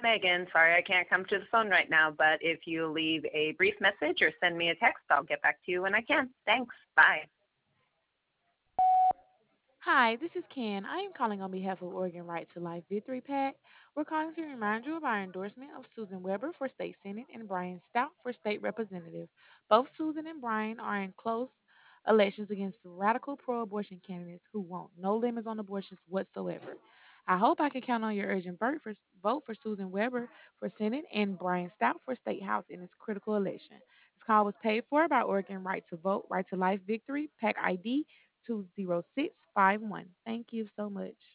Megan. Sorry I can't come to the phone right now, but if you leave a brief message or send me a text, I'll get back to you when I can. Thanks. Bye. Hi, this is Ken. I am calling on behalf of Oregon Right to Life Victory PAC. We're calling to remind you of our endorsement of Susan Weber for State Senate and Brian Stout for State Representative. Both Susan and Brian are in close elections against radical pro abortion candidates who want no limits on abortions whatsoever. I hope I can count on your urgent vote for Susan Weber for Senate and Brian Stout for State House in this critical election. This call was paid for by Oregon Right to Vote, Right to Life Victory, PAC ID 20651. Thank you so much.